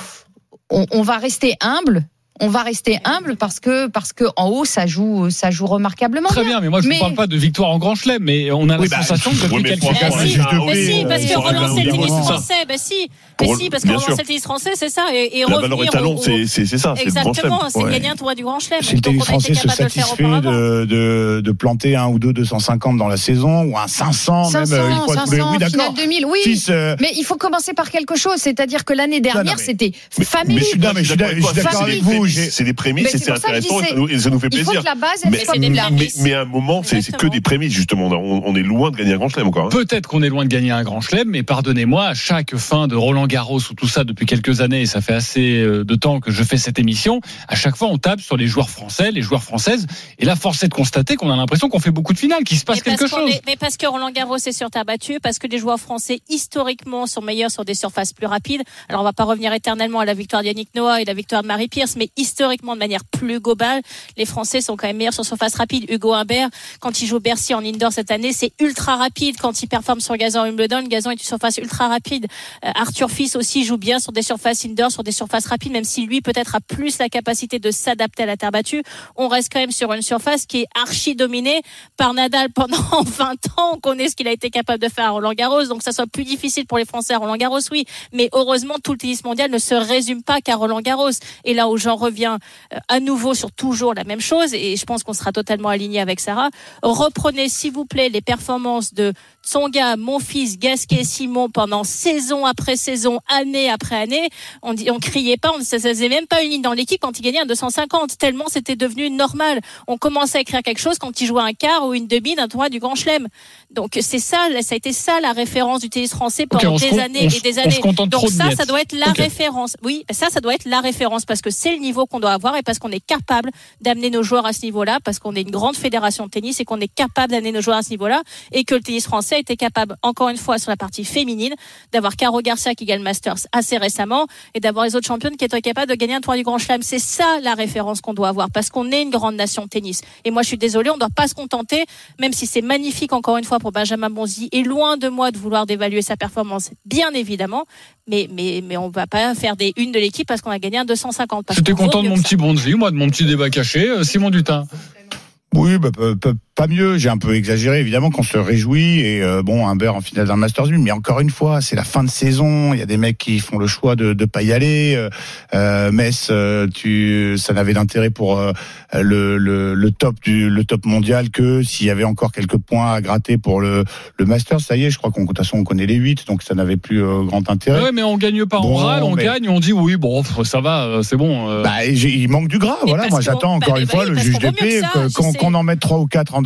on, on va rester humble. On va rester humble parce que parce que en haut ça joue ça joue remarquablement très bien. bien, mais moi je ne mais... parle pas de victoire en Grand Chelem, mais on a oui, la bah, sensation que depuis quelques années. Mais si, mais si, parce que relancer le tennis français, bah si, mais si, parce que relancer le tennis français, c'est ça, et, et la valeur étalon, c'est c'est c'est ça, c'est exactement, le Grand Chelem. c'est gagner un tournoi du Grand Chelem. Si le tennis français se satisfait de de de planter un ou deux deux cent cinquante dans la saison ou un cinq cents même une fois tous les oui d'accord. deux mille, oui. Mais il faut commencer par quelque chose, c'est-à-dire que l'année dernière c'était famille. Mais je suis d'accord avec vous. C'est des prémices et c'est intéressant et ça, nous, et ça nous fait plaisir. Il faut que la base, elle mais, soit mais, mais, mais à un moment, c'est, c'est que des prémices justement. On, on est loin de gagner un Grand Chelem encore. Hein. Peut-être qu'on est loin de gagner un Grand Chelem, mais pardonnez-moi, à chaque fin de Roland Garros ou tout ça depuis quelques années, et ça fait assez de temps que je fais cette émission, à chaque fois on tape sur les joueurs français, les joueurs françaises, et là force est de constater qu'on a l'impression qu'on fait beaucoup de finales, qu'il se passe quelque chose. Est, mais parce que Roland Garros est sur terre battue, parce que les joueurs français historiquement sont meilleurs sur des surfaces plus rapides. Alors on va pas revenir éternellement à la victoire d'Yannick Noah et la victoire de Marie Pierce, mais historiquement de manière plus globale, les Français sont quand même meilleurs sur surface rapide. Hugo Humbert, quand il joue Bercy en indoor cette année, c'est ultra rapide. Quand il performe sur gazon à Wimbledon, le gazon est une surface ultra rapide. Euh, Arthur Fils aussi joue bien sur des surfaces indoor, sur des surfaces rapides, même si lui peut-être a plus la capacité de s'adapter à la terre battue. On reste quand même sur une surface qui est archi dominée par Nadal pendant vingt ans. On connaît ce qu'il a été capable de faire à Roland Garros, donc ça soit plus difficile pour les Français à Roland Garros, oui. Mais heureusement, tout le tennis mondial ne se résume pas qu'à Roland Garros. Et là où j'en reviens euh, à nouveau sur toujours la même chose, et je pense qu'on sera totalement aligné avec Sarah. Reprenez s'il vous plaît les performances de Tsonga, Monfils, Gasquet, Simon pendant saison après saison, année après année. On dit, on criait pas, on ne faisait même pas une ligne dans l'équipe quand ils gagnaient un deux cent cinquante, tellement c'était devenu normal. On commençait à écrire quelque chose quand ils jouaient un quart ou une demi d'un tournoi du Grand Chelem. Donc c'est ça, ça a été ça la référence du tennis français pendant okay, des années et des années. Donc ça, ça doit être la okay. référence. Oui, ça, ça doit être la référence parce que c'est le niveau qu'on doit avoir et parce qu'on est capable d'amener nos joueurs à ce niveau-là, parce qu'on est une grande fédération de tennis et qu'on est capable d'amener nos joueurs à ce niveau-là, et que le tennis français était capable, encore une fois, sur la partie féminine, d'avoir Caro Garcia qui gagne le Masters assez récemment et d'avoir les autres championnes qui étaient capables de gagner un tournoi du Grand Chelem. C'est ça la référence qu'on doit avoir, parce qu'on est une grande nation de tennis. Et moi, je suis désolée, on ne doit pas se contenter, même si c'est magnifique, encore une fois, pour Benjamin Bonzi, et loin de moi de vouloir dévaluer sa performance, bien évidemment, mais, mais, mais on ne va pas faire des unes de l'équipe parce qu'on a gagné un deux cent cinquante. J'étais content de mon petit Bonzi, moi, de mon petit débat caché. Simon Dutin. Oui, bah, pas mieux. J'ai un peu exagéré, évidemment, qu'on se réjouit. Et euh, bon, Humbert en finale d'un Masters mille. Mais encore une fois, c'est la fin de saison. Il y a des mecs qui font le choix de de pas y aller. Euh, Metz, euh, tu, ça n'avait d'intérêt pour euh, le, le le top du le top mondial que s'il y avait encore quelques points à gratter pour le le Masters. Ça y est, je crois qu'on de toute façon on connaît les huit, donc ça n'avait plus euh, grand intérêt. Ouais, mais on gagne pas bon, en râle, on mais... gagne, on dit oui, bon, ça va, c'est bon. Euh... Bah, il manque du gras. Voilà, moi j'attends encore bah, une bah, fois le juge de paix qu'on qu'on en mette trois ou quatre en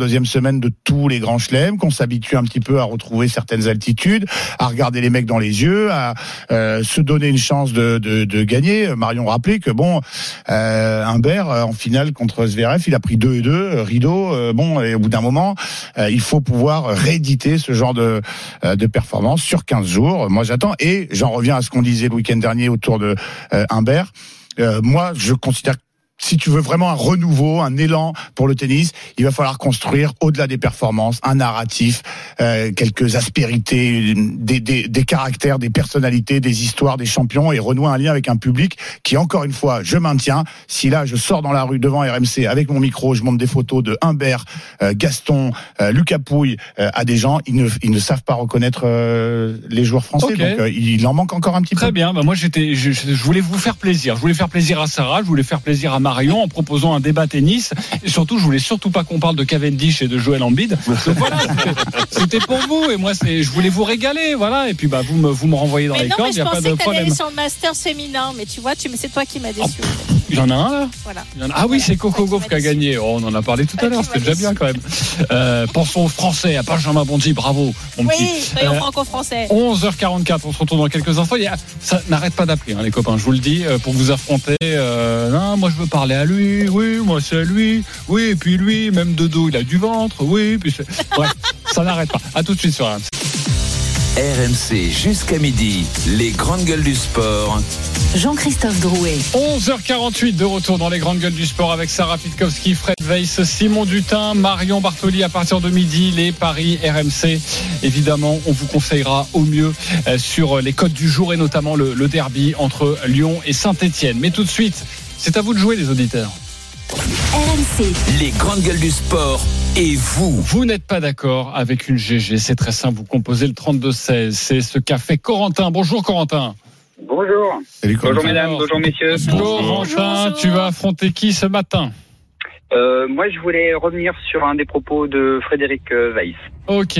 deuxième semaine de tous les grands chelems, qu'on s'habitue un petit peu à retrouver certaines altitudes, à regarder les mecs dans les yeux, à euh, se donner une chance de, de, de gagner. Marion rappelait que bon, euh, Humbert en finale contre Zverev, il a pris deux et deux, rideau. Euh, bon, et au bout d'un moment, euh, il faut pouvoir rééditer ce genre de, euh, de performance sur quinze jours. Moi, j'attends. Et j'en reviens à ce qu'on disait le week-end dernier autour de euh, Humbert. Euh, moi, je considère que si tu veux vraiment un renouveau, un élan pour le tennis, il va falloir construire au-delà des performances, un narratif, euh, quelques aspérités, des, des, des caractères, des personnalités, des histoires, des champions, et renouer un lien avec un public qui, encore une fois, je maintiens. Si là, je sors dans la rue devant R M C avec mon micro, je monte des photos de Humbert, euh, Gaston, euh, Lucas Pouille euh, à des gens, ils ne, ils ne savent pas reconnaître euh, les joueurs français. Okay. Donc, euh, il en manque encore un petit Très peu. Très bien. Bah, moi, j'étais, je, je voulais vous faire plaisir. Je voulais faire plaisir à Sarah. Je voulais faire plaisir à Marion en proposant un débat tennis, et surtout je voulais surtout pas qu'on parle de Cavendish et de Joel Embiid. Donc voilà, c'était, c'était pour vous, et moi c'est, je voulais vous régaler, voilà, et puis bah vous me vous me renvoyez dans mais les non, cordes, il y a pas de problème. Je pensais que t'allais aller sur le Masters féminin, mais tu vois, tu c'est toi qui m'as déçu. Oh, il y en a un là. Voilà. Il y en a, ah oui, c'est Coco Gauff qui a gagné. Oh, on en a parlé tout à l'heure, c'était déjà bien quand même. Euh, pensons aux Français, à Benjamin Bondy, bravo mon oui, petit. Oui, soyons euh, franco-français. onze heures quarante-quatre, on se retrouve dans quelques instants. Il y a, ça n'arrête pas d'appeler, hein, les copains, je vous le dis, euh, pour vous affronter. Euh, non, moi je veux parler à lui, oui, moi c'est lui, oui, et puis lui, même de dos, il a du ventre, oui, puis c'est... Bref, ça n'arrête pas. À tout de suite sur R M C. R M C jusqu'à midi, les grandes gueules du sport. Jean-Christophe Drouet. onze heures quarante-huit de retour dans les grandes gueules du sport avec Sarah Pitkowski, Fred Weiss, Simon Dutin, Marion Bartoli à partir de midi, les paris R M C. Évidemment, on vous conseillera au mieux euh, sur les codes du jour et notamment le, le derby entre Lyon et Saint-Etienne. Mais tout de suite, c'est à vous de jouer les auditeurs. R M C. Les grandes gueules du sport. Et vous Vous n'êtes pas d'accord avec une G G, c'est très simple, vous composez le trente-deux seize. C'est ce qu'a fait Corentin. Bonjour Corentin. Bonjour. Salut, bonjour mesdames, bonjour messieurs. Corentin, tu vas affronter qui ce matin? euh, Moi je voulais revenir sur un des propos de Frédéric Weiss. Ok,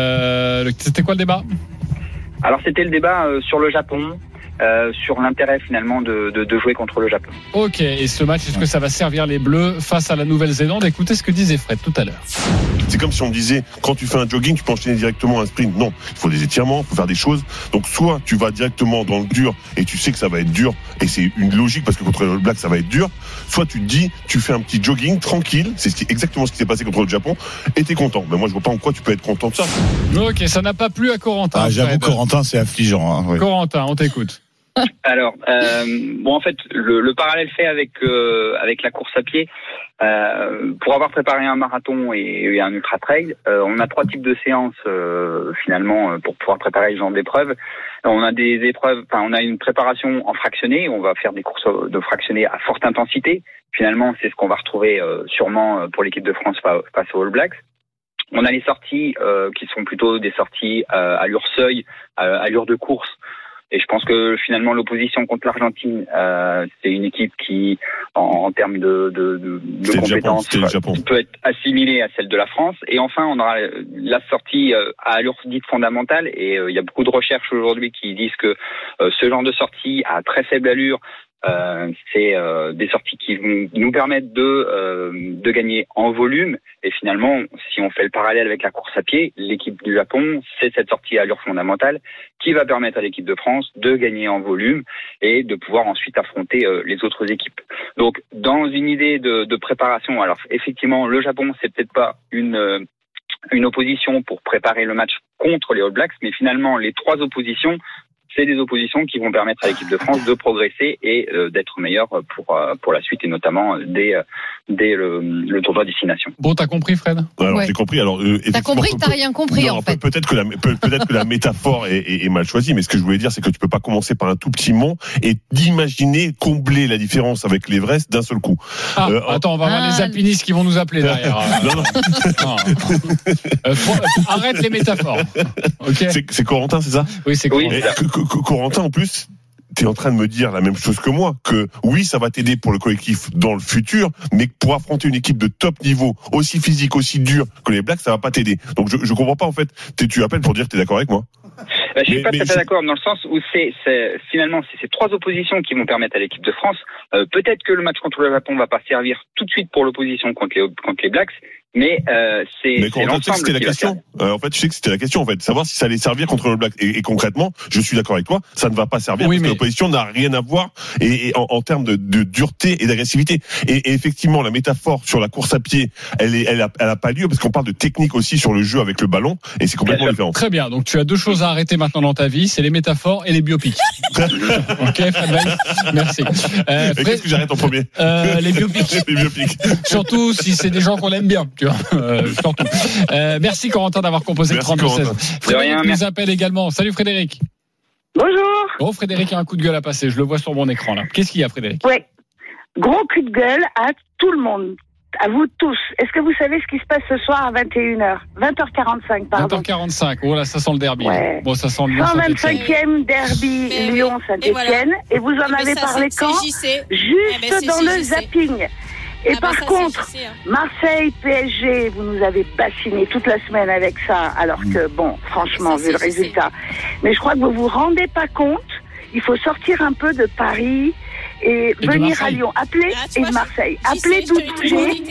euh, c'était quoi le débat? Alors c'était le débat euh, sur le Japon. Euh, sur l'intérêt finalement de, de, de jouer contre le Japon. Ok, et ce match, est-ce que ça va servir les Bleus face à la Nouvelle-Zélande? Écoutez ce que disait Fred tout à l'heure. C'est comme si on me disait, quand tu fais un jogging, tu peux enchaîner directement un sprint. Non, il faut des étirements, il faut faire des choses. Donc soit tu vas directement dans le dur et tu sais que ça va être dur, et c'est une logique parce que contre le All Black ça va être dur. Soit tu te dis, tu fais un petit jogging tranquille, c'est ce qui, exactement ce qui s'est passé contre le Japon, et t'es content. Mais moi je vois pas en quoi tu peux être content de ça. Ok, ça n'a pas plu à Corentin. Ah, j'avoue, Corentin, c'est affligeant. Hein, oui. Corentin, on t'écoute. Alors, euh, bon, en fait, le, le parallèle fait avec euh, avec la course à pied. Euh, pour avoir préparé un marathon et, et un ultra trail, euh, on a trois types de séances euh, finalement pour pouvoir préparer ce genre d'épreuves. On a des épreuves, enfin, on a une préparation en fractionné. On va faire des courses de fractionné à forte intensité. Finalement, c'est ce qu'on va retrouver euh, sûrement pour l'équipe de France face aux All Blacks. On a les sorties euh, qui sont plutôt des sorties euh, allure seuil, euh, allure de course. Et je pense que finalement l'opposition contre l'Argentine, euh, c'est une équipe qui, en, en termes de, de, de, de compétences, Japon, peut être assimilée à celle de la France. Et enfin, on aura la sortie euh, à allure dite fondamentale. Et euh, il y a beaucoup de recherches aujourd'hui qui disent que euh, ce genre de sortie à très faible allure, Euh, c'est euh, des sorties qui vont nous permettre de euh, de gagner en volume. Et finalement, si on fait le parallèle avec la course à pied, l'équipe du Japon, c'est cette sortie à allure fondamentale qui va permettre à l'équipe de France de gagner en volume et de pouvoir ensuite affronter euh, les autres équipes. Donc, dans une idée de, de préparation, alors effectivement, le Japon, c'est peut-être pas une euh, une opposition pour préparer le match contre les All Blacks, mais finalement, les trois oppositions, c'est des oppositions qui vont permettre à l'équipe de France de progresser et euh, d'être meilleure pour euh, pour la suite et notamment dès euh, dès le, le tournoi destination. Bon, t'as compris, Fred? Alors Ouais. j'ai compris. Alors euh, T'as compris que t'as rien compris non, en fait. Peut-être que la peut, peut-être que la métaphore est, est, est mal choisie, mais ce que je voulais dire, c'est que tu peux pas commencer par un tout petit mont et d'imaginer combler la différence avec l'Everest d'un seul coup. Ah, Euh, attends, on va avoir Ah, les alpinistes qui vont nous appeler derrière. non, non. Non. Euh, faut- arrête les métaphores. Ok. C'est, c'est Corentin, c'est ça? Oui, c'est Oui, Corentin. Et que- que- que Corentin, en plus, t'es en train de me dire la même chose que moi, que oui, ça va t'aider pour le collectif dans le futur, mais que pour affronter une équipe de top niveau, aussi physique, aussi dure que les Blacks, ça va pas t'aider. Donc je, je comprends pas en fait. T'es, tu appelles pour dire que t'es d'accord avec moi? Bah, je suis Mais- pas mais tout à fait je- d'accord dans le sens où c'est, c'est finalement c'est ces trois oppositions qui vont permettre à l'équipe de France. Euh, peut-être que le match contre le Japon va pas servir tout de suite pour l'opposition contre les contre les Blacks, Mais euh, c'est, mais c'est quand tu sais que c'était la qui va question. Euh, en fait, tu sais que c'était la question, en fait, savoir si ça allait servir contre le Black. Et, et concrètement, je suis d'accord avec toi, ça ne va pas servir oui, parce mais... que l'opposition n'a rien à voir et, et en, en termes de, de dureté et d'agressivité. Et, et effectivement, la métaphore sur la course à pied, elle est, elle a, elle a pas lieu parce qu'on parle de technique aussi sur le jeu avec le ballon et c'est complètement différent. Très bien. Donc tu as deux choses à arrêter maintenant dans ta vie, c'est les métaphores et les biopics. Ok, Fred. Merci. Euh, Fred... Qu'est-ce que j'arrête en premier euh, Les biopics. Les biopics. Surtout si c'est des gens qu'on aime bien, tu vois. Euh, surtout. Euh, merci Corentin d'avoir composé le trente-deux seize. Frédéric rien, nous merci. appelle également. Salut Frédéric. Bonjour. Oh Frédéric a un coup de gueule à passer. Je le vois sur mon écran là. Qu'est-ce qu'il y a Frédéric? Oui. Gros coup de gueule à tout le monde. À vous tous. Est-ce que vous savez ce qui se passe ce soir à vingt et une heures vingt heures quarante-cinq, pardon. vingt heures quarante-cinq. Oh là, ça sent le derby. Ouais. Bon, ça sent le cent vingt-cinquième derby Lyon-Saint-Etienne. Et, voilà. Et vous en avez ça, parlé c'est, quand c'est Juste eh dans le zapping. Et ah par bah ça, contre, c'est hein. Marseille, P S G, vous nous avez bassiné toute la semaine avec ça, alors que, bon, franchement, ça, vu le résultat. Mais je crois que vous vous rendez pas compte, il faut sortir un peu de Paris et, et venir à Lyon. Appelez ah, et de Marseille. Appelez Doudou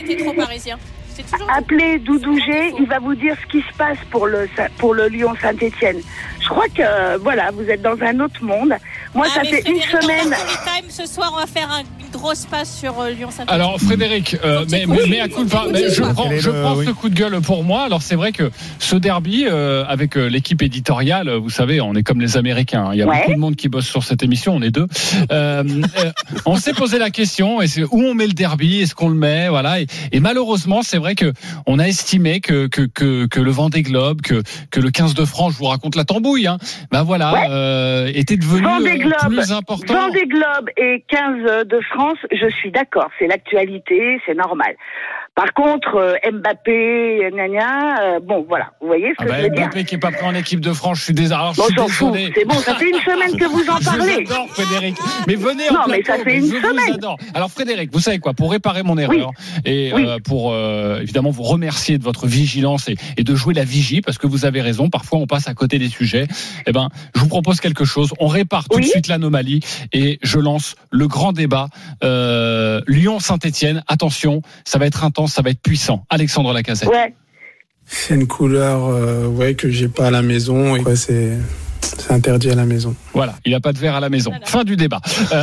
G. Appelez Doudou G, il va vous dire ce qui se passe pour le, pour le Lyon-Saint-Etienne. Je crois que, voilà, vous êtes dans un autre monde. Moi, ah, ça fait une semaine. Time, ce soir, on va faire un, une grosse passe sur euh, Lyon-Saint-Etienne. Alors, Frédéric, euh, mais, mais, mais à coup de, mais je prends, je prends ce coup de gueule pour moi. Alors, c'est vrai que ce derby, euh, avec euh, l'équipe éditoriale, vous savez, on est comme les Américains. Il y a ouais. beaucoup de monde qui bosse sur cette émission, on est deux. Euh, euh, on s'est posé la question, et c'est où on met le derby, est-ce qu'on le met, voilà. Et, et malheureusement, c'est vrai que on a estimé que que que, que le Vendée Globe, que que le quinze de France, je vous raconte la tambouille, hein, ben voilà, ouais. euh, était devenu euh, plus important. Vendée Globe et quinze de France, je suis d'accord, c'est l'actualité, c'est normal. Par contre, euh, Mbappé, gna gna, euh, bon, voilà, vous voyez ce ah que bah je veux Mbappé dire. Mbappé qui n'est pas pris en équipe de France, je suis désolé. Alors, je bon, suis j'en désolé. Fous. C'est bon, ça fait une semaine que vous en parlez. Je vous adore, Frédéric. Mais venez en Non, plateau, mais ça fait une je semaine. Vous adore. Alors, Frédéric, vous savez quoi, pour réparer mon erreur oui. et oui. euh, pour euh, évidemment vous remercier de votre vigilance et, et de jouer la vigie, parce que vous avez raison, parfois on passe à côté des sujets. Eh ben, je vous propose quelque chose. On répare tout oui. de suite l'anomalie et je lance le grand débat euh, Lyon-Saint-Etienne. Attention, ça va être intense, ça va être puissant. Alexandre Lacazette. Ouais. C'est une couleur euh, ouais, que j'ai pas à la maison et ouais, c'est, c'est interdit à la maison. Voilà, il n'a pas de verre à la maison. Voilà. Fin du débat. Euh...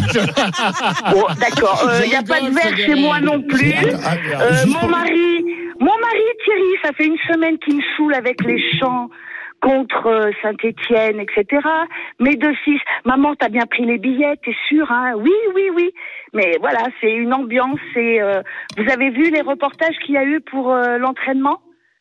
bon, d'accord, il euh, n'y a pas de verre chez moi non plus. Euh, mon mari, mon mari Thierry, ça fait une semaine qu'il me saoule avec les chants contre Saint-Etienne, et cetera. Mes deux fils, maman, t'as bien pris les billets, t'es sûr, hein? Oui, oui, oui. Mais voilà, c'est une ambiance. C'est, euh, vous avez vu les reportages qu'il y a eu pour euh, l'entraînement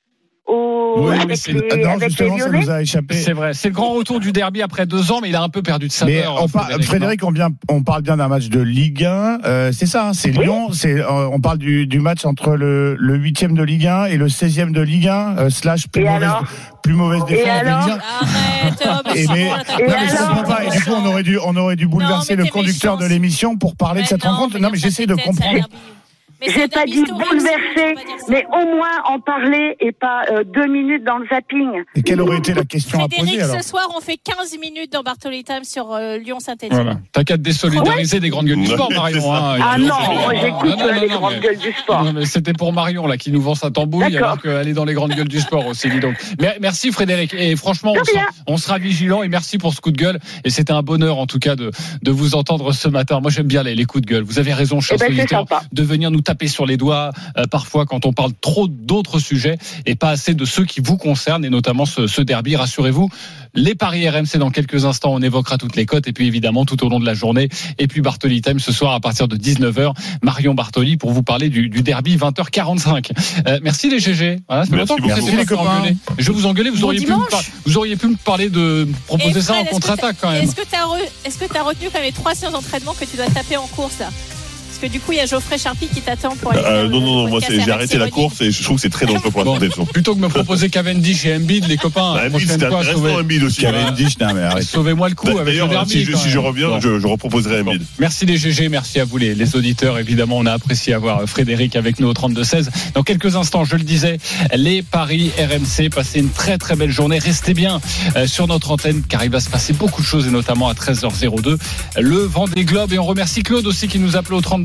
au, oui, avec c'est, les, non, avec justement, les ça nous a échappé. C'est vrai, c'est le grand retour du derby après deux ans, mais il a un peu perdu de saveur. Mais on par, Frédéric, Frédéric on, vient, on parle bien d'un match de Ligue un. Euh, c'est ça, hein, c'est oui. Lyon. C'est, euh, on parle du, du match entre le, le huitième de Ligue un et le seizième de Ligue un, euh, slash plus et mauvaise, alors plus mauvaise défense de Ligue un. Arrête, et mais, et non, mais je comprends pas. Et du coup, on aurait dû, on aurait dû bouleverser non, le conducteur méchant, de l'émission pour parler mais de cette non, rencontre. Non, mais j'essaie de comprendre. Mais j'ai pas dit bouleverser, mais au moins en parler et pas euh, deux minutes dans le zapping. Et quelle aurait été la question Frédéric, à poser alors ? Ce soir, on fait quinze minutes dans Bartoli Time sur euh, Lyon-Saint-Etienne. Voilà. T'as qu'à te désolidariser ouais. des grandes gueules du sport, Marion. Hein. Ah non, moi j'écoute non, non, non, les non, grandes mais, gueules du sport. Non, mais c'était pour Marion là qui nous vend sa tambouille D'accord. alors qu'elle est dans les grandes gueules du sport aussi. Dis donc. Mais, merci Frédéric. Et franchement, on sera, on sera vigilant et merci pour ce coup de gueule. Et c'était un bonheur en tout cas de, de vous entendre ce matin. Moi j'aime bien les, les coups de gueule. Vous avez raison, chers eh ben, auditeurs, de venir nous taper sur les doigts. Euh, parfois quand on parle trop d'autres sujets et pas assez de ceux qui vous concernent et notamment ce, ce derby, rassurez-vous, les paris R M C dans quelques instants, on évoquera toutes les cotes et puis évidemment tout au long de la journée et puis Bartoli Time ce soir à partir de dix-neuf heures, Marion Bartoli pour vous parler du, du derby vingt heures quarante-cinq. Euh, merci les G G. Voilà, ça fait longtemps que vous étiez les copains. Je vais vous engueuler, vous bon auriez pu me par... vous auriez pu me parler de proposer Fred, ça en contre-attaque quand même. Est-ce que tu as re... est-ce que tu as retenu quand même les trois séances d'entraînement que tu dois taper en course là? Parce que du coup, il y a Geoffrey Charpie qui t'attend pour aller. Euh, non, non, non, moi, c'est, j'ai arrêté la course et je trouve que c'est très dangereux pour la santé. Bon, plutôt que me proposer Cavendish et Embiid, les copains. Bah, Embiid, c'était intéressant, Embiid aussi. Cavendish, non, mais arrête. Sauvez-moi le coup bah, avec le derby. Si je, si je reviens, bon. je, je reproposerai Embiid. Bon. Merci les G G, merci à vous les, les auditeurs. Évidemment, on a apprécié avoir Frédéric avec nous au trente-deux seize. Dans quelques instants, je le disais, les paris R M C. Passez une très très belle journée. Restez bien euh, sur notre antenne car il va se passer beaucoup de choses et notamment à treize heures zéro deux, le Vendée Globe. Et on remercie Claude aussi qui nous appelait au trente-deux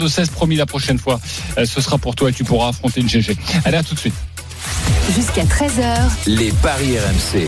vingt-deux seize, promis la prochaine fois. Euh, ce sera pour toi et tu pourras affronter une G G. Allez, à tout de suite. Jusqu'à treize heures. Les paris R M C.